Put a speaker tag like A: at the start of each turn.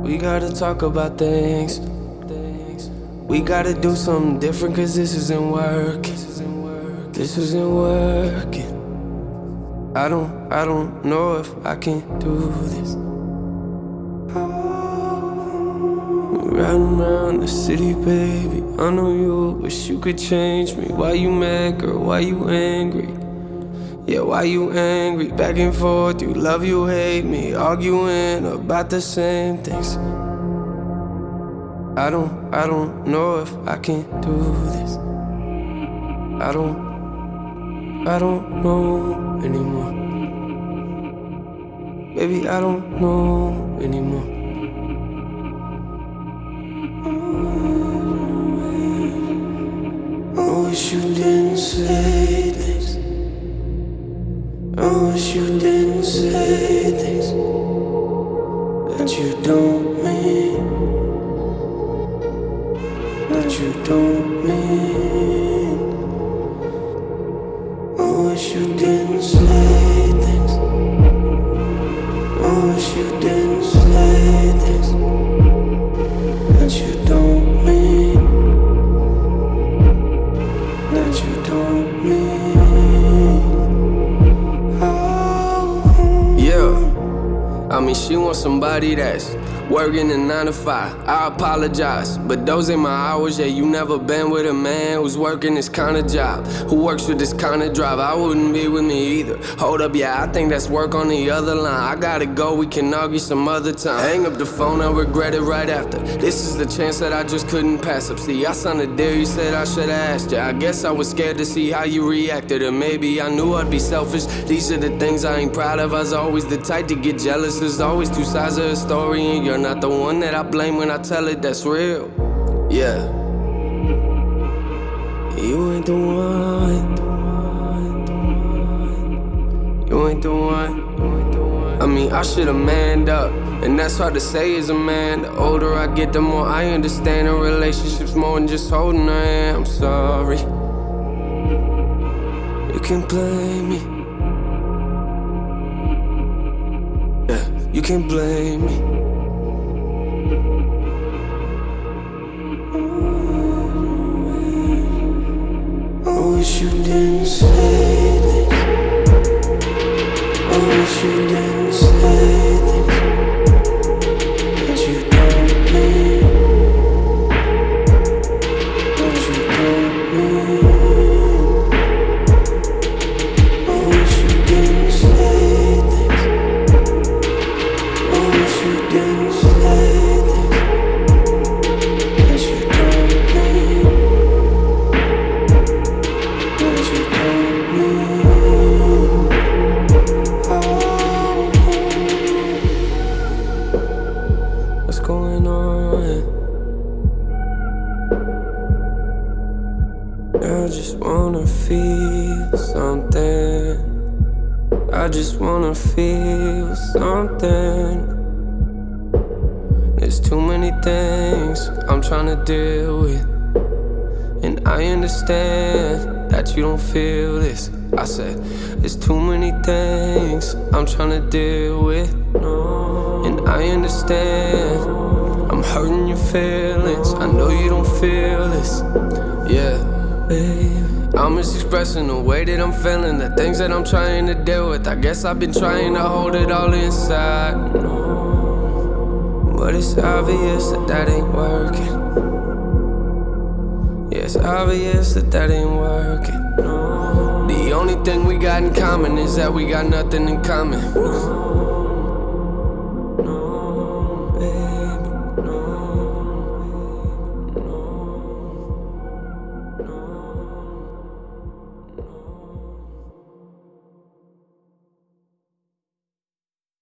A: We gotta talk about things. We gotta do something different, cause this isn't working. This isn't working. I don't know if I can do this. Riding around the city, baby. I know you wish you could change me. Why you mad, girl? Why you angry? Yeah, why you angry? Back and forth, you love, you hate me. Arguing about the same things. I don't know if I can do this. I don't know anymore. Baby, I don't know anymore. I wish you didn't say things. I wish you didn't say things that you don't mean. That you don't mean. I wish you didn't say things. I wish you didn't say things that you don't mean. That you don't mean. Oh. Yeah, I mean she wants somebody that's working a 9 to 5, I apologize, but those ain't my hours. Yeah, you never been with a man who's working this kind of job, who works with this kind of drive. I wouldn't be with me either. Hold up, yeah, I think that's work on the other line. I gotta go, we can argue some other time. Hang up the phone, I regret it right after. This is the chance that I just couldn't pass up. See, I signed a deal, you said I should've asked ya. I guess I was scared to see how you reacted, or maybe I knew I'd be selfish. These are the things I ain't proud of. I was always the type to get jealous. There's always two sides of a story, and you're not the one that I blame when I tell it that's real. Yeah. You ain't the one. You ain't the one. I mean, I should've manned up, and that's hard to say as a man. The older I get, the more I understand a relationship's more than just holding her hand. I'm sorry. You can blame me. Yeah, you can blame me. I wish you didn't say this. I wish you didn't say things that you don't mean. That you don't mean. I wish you didn't say things. I wish you didn't say things that you don't mean. That you don't mean. What's going on? I just wanna feel something. I just wanna feel something. There's too many things I'm trying to deal with, and I understand that you don't feel this. I said, there's too many things I'm trying to deal with, and I understand I'm hurting your feelings. I know you don't feel this. Yeah, baby, I'm just expressing the way that I'm feeling, the things that I'm trying to deal with. I guess I've been trying to hold it all inside, but it's obvious that that ain't working. Yeah, it's obvious that that ain't working. The only thing we got in common is that we got nothing in common.